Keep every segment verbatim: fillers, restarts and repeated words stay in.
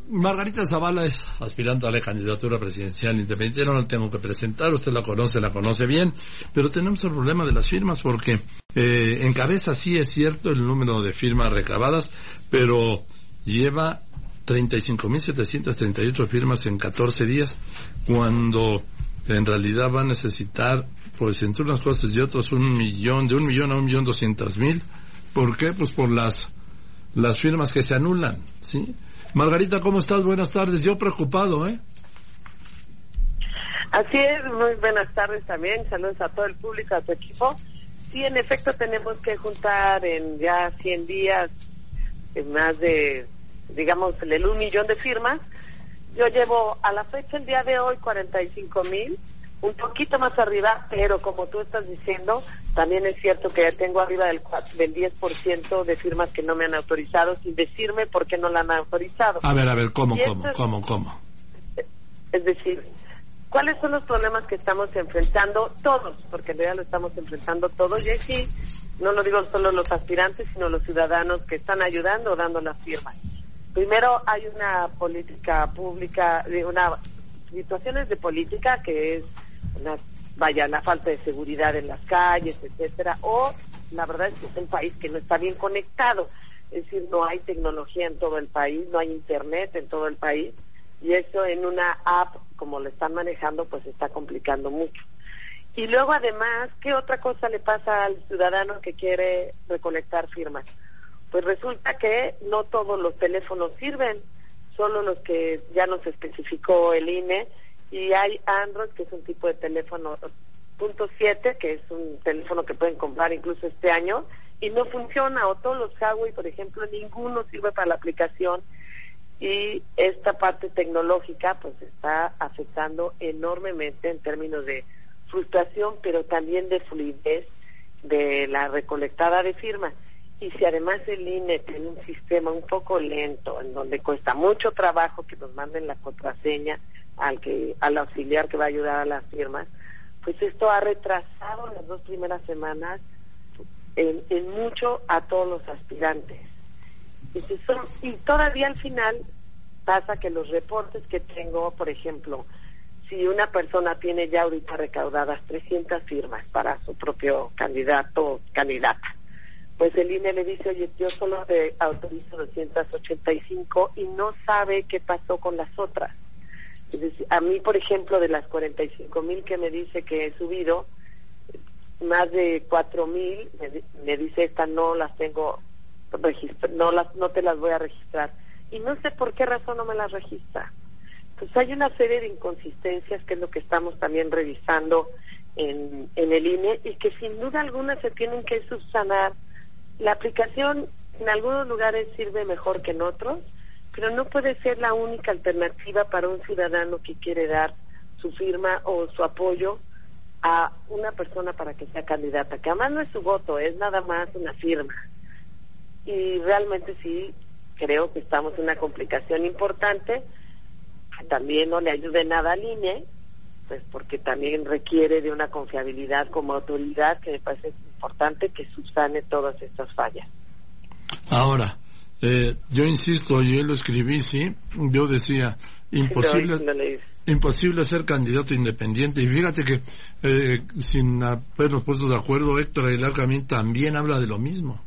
Margarita Zavala es aspirante a la candidatura presidencial independiente, no la tengo que presentar, usted la conoce, la conoce bien, pero tenemos el problema de las firmas porque eh, encabeza, sí es cierto, el número de firmas recabadas, pero lleva treinta y cinco mil setecientas treinta y ocho firmas en catorce días, cuando en realidad va a necesitar, pues entre unas cosas y otras, un millón, de un millón a un millón doscientas mil. ¿Por qué? Pues por las, las firmas que se anulan, ¿sí? Margarita, ¿cómo estás? Buenas tardes. Yo preocupado, ¿eh? Así es, muy buenas tardes también. Saludos a todo el público, a tu equipo. Sí, en efecto, tenemos que juntar en ya cien días en más de, digamos, el un millón de firmas. Yo llevo a la fecha, el día de hoy, cuarenta y cinco mil, un poquito más arriba, pero como tú estás diciendo, también es cierto que ya tengo arriba del, del diez por ciento de firmas que no me han autorizado, sin decirme por qué no la han autorizado. A ver, a ver, ¿cómo, cómo, es, cómo, cómo? Es decir, ¿cuáles son los problemas que estamos enfrentando todos? Porque en realidad lo estamos enfrentando todos, y sí, no lo digo solo los aspirantes, sino los ciudadanos que están ayudando o dando las firmas. Primero, hay una política pública, una situaciones de política que es una, vaya, la falta de seguridad en las calles, etcétera, o la verdad es que es un país que no está bien conectado, es decir, no hay tecnología en todo el país, no hay internet en todo el país, y eso en una app como lo están manejando pues está complicando mucho. Y luego además, ¿qué otra cosa le pasa al ciudadano que quiere recolectar firmas? Pues resulta que no todos los teléfonos sirven, solo los que ya nos especificó el I N E, y hay Android, que es un tipo de teléfono punto siete, que es un teléfono que pueden comprar incluso este año, y no funciona, o todos los Huawei, por ejemplo, ninguno sirve para la aplicación, y esta parte tecnológica pues está afectando enormemente en términos de frustración, pero también de fluidez de la recolectada de firmas. Y si además el I N E tiene un sistema un poco lento, en donde cuesta mucho trabajo que nos manden la contraseña al que al auxiliar que va a ayudar a las firmas, pues esto ha retrasado las dos primeras semanas en, en mucho a todos los aspirantes. Y, si son, y todavía al final pasa que los reportes que tengo, por ejemplo, si una persona tiene ya ahorita recaudadas trescientas firmas para su propio candidato o candidata, pues el I N E le dice, oye, yo solo te autorizo doscientas ochenta y cinco y no sabe qué pasó con las otras. Es decir, a mí, por ejemplo, de las cuarenta y cinco mil que me dice que he subido, más de cuatro mil me, me dice, esta no las tengo registra, no las no te las voy a registrar. Y no sé por qué razón no me las registra. Pues hay una serie de inconsistencias que es lo que estamos también revisando en, en el I N E, y que sin duda alguna se tienen que subsanar. La aplicación en algunos lugares sirve mejor que en otros, pero no puede ser la única alternativa para un ciudadano que quiere dar su firma o su apoyo a una persona para que sea candidata, que además no es su voto, es nada más una firma. Y realmente sí creo que estamos en una complicación importante, que también no le ayude nada al I N E, pues porque también requiere de una confiabilidad como autoridad, que me parece importante que subsane todas estas fallas. Ahora, eh, yo insisto, yo lo escribí, sí, yo decía, imposible, sí, no, no imposible ser candidato independiente, y fíjate que eh, sin habernos puesto de acuerdo, Héctor Aguilar Camín también habla de lo mismo.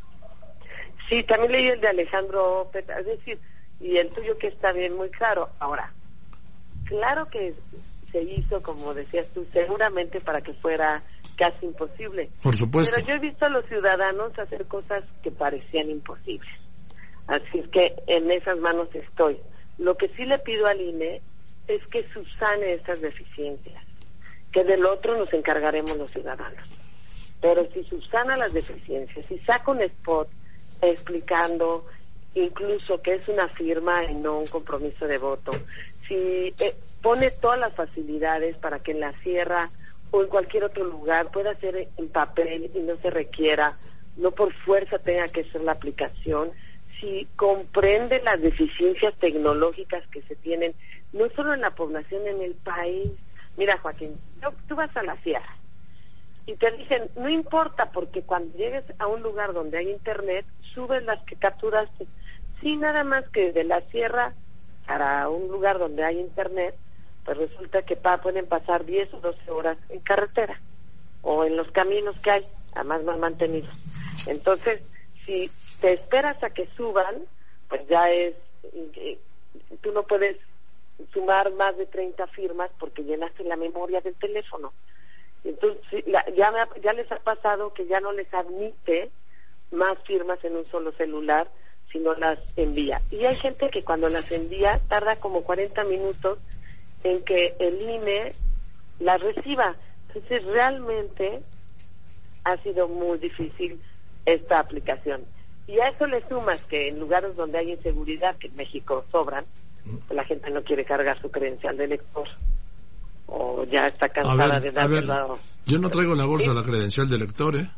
Sí, también leí el de Alejandro Peta, es decir, y el tuyo que está bien muy claro. Ahora, claro que se hizo, como decías tú, seguramente para que fuera casi imposible. Por supuesto. Pero yo he visto a los ciudadanos hacer cosas que parecían imposibles. Así es que en esas manos estoy. Lo que sí le pido al I N E es que subsane esas deficiencias, que del otro nos encargaremos los ciudadanos. Pero si subsana las deficiencias, si saca un spot explicando incluso que es una firma y no un compromiso de voto, si eh, pone todas las facilidades para que en la sierra o en cualquier otro lugar pueda ser en papel y no se requiera, no por fuerza tenga que ser la aplicación, si comprende las deficiencias tecnológicas que se tienen, no solo en la población, en el país. Mira, Joaquín, tú, tú vas a la sierra y te dicen, no importa, porque cuando llegues a un lugar donde hay internet, subes las que capturaste. Sí, nada más que de la sierra para un lugar donde hay internet, pues resulta que pa, pueden pasar diez o doce horas en carretera o en los caminos que hay, además mal mantenidos. Entonces, si te esperas a que suban, pues ya es, eh, tú no puedes sumar más de treinta firmas porque llenaste la memoria del teléfono. Entonces, la, ya, me ha, ya les ha pasado que ya no les admite más firmas en un solo celular, sino las envía. Y hay gente que cuando las envía tarda como cuarenta minutos en que el I N E las reciba. Entonces realmente ha sido muy difícil esta aplicación. Y a eso le sumas que en lugares donde hay inseguridad, que en México sobran, la gente no quiere cargar su credencial de elector o ya está cansada ver, de dársela. Yo no traigo en la bolsa ¿sí? la credencial de elector, ¿eh?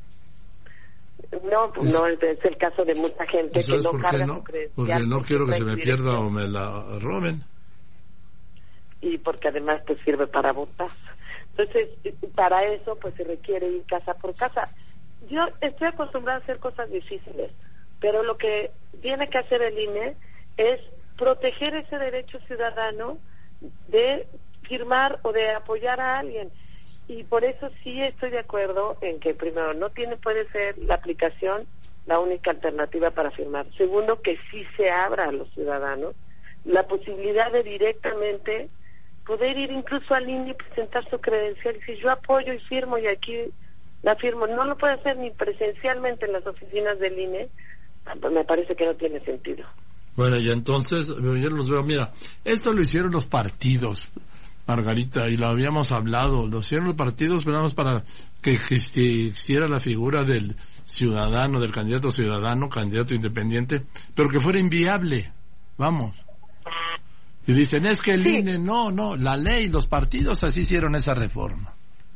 No, pues no, es el caso de mucha gente que no carga no? su credencial. Porque no quiero que se me pierda dirección. o me la roben. Y porque además pues sirve para votar. Entonces, para eso pues se requiere ir casa por casa. Yo estoy acostumbrada a hacer cosas difíciles, pero lo que tiene que hacer el I N E es proteger ese derecho ciudadano de firmar o de apoyar a alguien. Y por eso sí estoy de acuerdo en que primero no tiene puede ser la aplicación la única alternativa para firmar. Segundo, que sí se abra a los ciudadanos la posibilidad de directamente poder ir incluso al I N E y presentar su credencial y decir yo apoyo y firmo y aquí la firmo. No lo puede hacer ni presencialmente en las oficinas del I N E, pues me parece que no tiene sentido. Bueno, y entonces yo los veo, mira, esto lo hicieron los partidos, Margarita, y lo habíamos hablado, lo hicieron los partidos, pero nada más para que existiera la figura del ciudadano, del candidato ciudadano, candidato independiente, pero que fuera inviable, vamos. Y dicen, es que el sí. I N E, no, no, la ley, los partidos así hicieron esa reforma.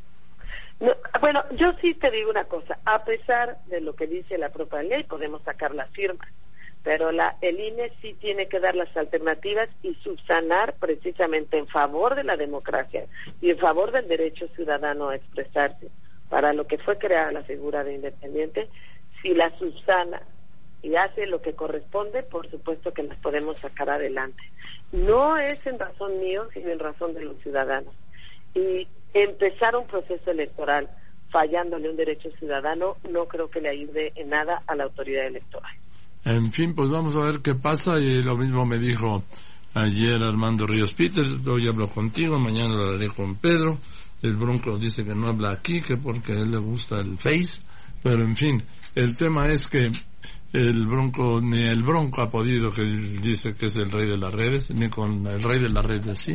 No, bueno, yo sí te digo una cosa, a pesar de lo que dice la propia ley, podemos sacar las firmas, pero la, el I N E sí tiene que dar las alternativas y subsanar precisamente en favor de la democracia y en favor del derecho ciudadano a expresarse. Para lo que fue creada la figura de independiente, si la subsana y hace lo que corresponde, por supuesto que las podemos sacar adelante. No es en razón mío, sino en razón de los ciudadanos. Y empezar un proceso electoral fallándole un derecho ciudadano no creo que le ayude en nada a la autoridad electoral. En fin, pues vamos a ver qué pasa, y lo mismo me dijo ayer Armando Ríos Peters, hoy hablo contigo, mañana lo haré con Pedro. El Bronco dice que no habla aquí, que porque a él le gusta el Face, pero en fin, el tema es que el Bronco, ni el Bronco ha podido, que dice que es el rey de las redes, ni con el rey de las redes, ¿sí?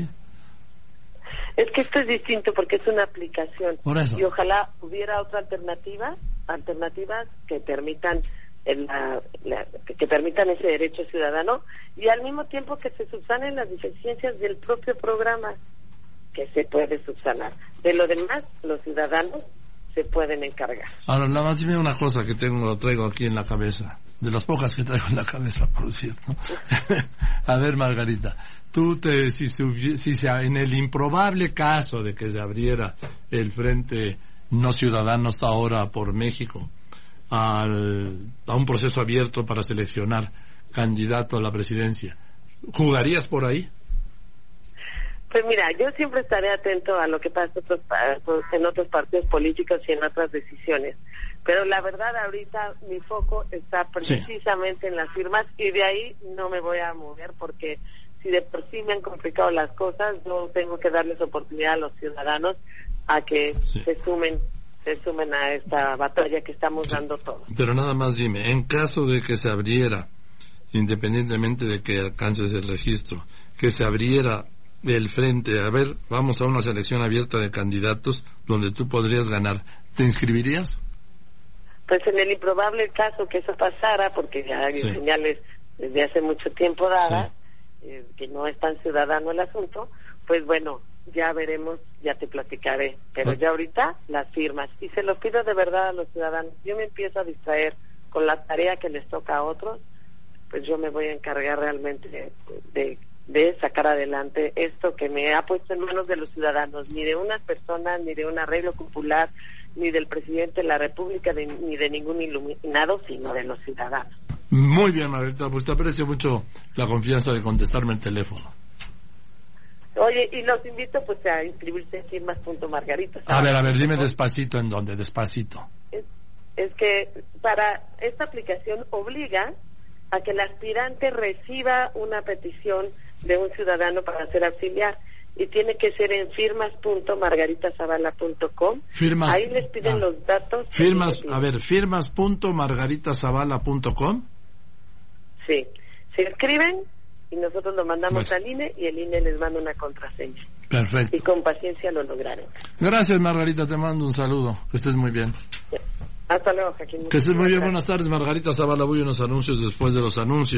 Es que esto es distinto porque es una aplicación. Por eso. Y ojalá hubiera otra alternativa, alternativas que permitan el, la, la, que permitan ese derecho ciudadano y al mismo tiempo que se subsanen las deficiencias del propio programa, que se puede subsanar. De lo demás, los ciudadanos se pueden encargar. Ahora, nada más dime una cosa que tengo, traigo aquí en la cabeza, de las pocas que traigo en la cabeza, por cierto. A ver, Margarita, tú te, si se, si se, en el improbable caso de que se abriera el Frente No Ciudadano hasta ahora por México, al, a un proceso abierto para seleccionar candidato a la presidencia, ¿jugarías por ahí? Pues mira, yo siempre estaré atento a lo que pasa otros, en otros partidos políticos y en otras decisiones, pero la verdad ahorita mi foco está precisamente sí. en las firmas y de ahí no me voy a mover porque si de por sí me han complicado las cosas, yo tengo que darles oportunidad a los ciudadanos a que sí. se sumen se sumen a esta batalla que estamos sí. dando todos. Pero nada más dime, en caso de que se abriera, independientemente de que alcances el registro, que se abriera el frente, a ver, vamos a una selección abierta de candidatos donde tú podrías ganar, ¿te inscribirías? Pues en el improbable caso que eso pasara, porque ya hay sí. señales desde hace mucho tiempo dadas, sí. eh, que no es tan ciudadano el asunto, pues bueno, ya veremos, ya te platicaré, pero sí. ya ahorita las firmas, y se lo pido de verdad a los ciudadanos, yo me empiezo a distraer con la tarea que les toca a otros, pues yo me voy a encargar realmente de, de de sacar adelante esto que me ha puesto en manos de los ciudadanos, ni de unas personas, ni de un arreglo popular, ni del presidente de la República, de, ni de ningún iluminado, sino de los ciudadanos. Muy bien, Margarita, pues te aprecio mucho la confianza de contestarme el teléfono. Oye, y los invito pues a inscribirse en firmas punto margarita. A ver, a ver, dime despacito en dónde, despacito. Es, es que para esta aplicación obliga a que el aspirante reciba una petición de un ciudadano para ser auxiliar y tiene que ser en firmas punto margarita zavala punto com. Firmas, ahí les piden ah, los datos. Firmas, a ver, firmas punto margarita zavala punto com. Sí, se inscriben y nosotros lo mandamos bueno. al I N E y el I N E les manda una contraseña. Perfecto. Y con paciencia lo lograron. Gracias, Margarita, te mando un saludo. Que estés muy bien. Hasta luego, Joaquín. Que estés muy bien. Buenas tardes, Margarita Zavala. Voy a unos anuncios después de los anuncios.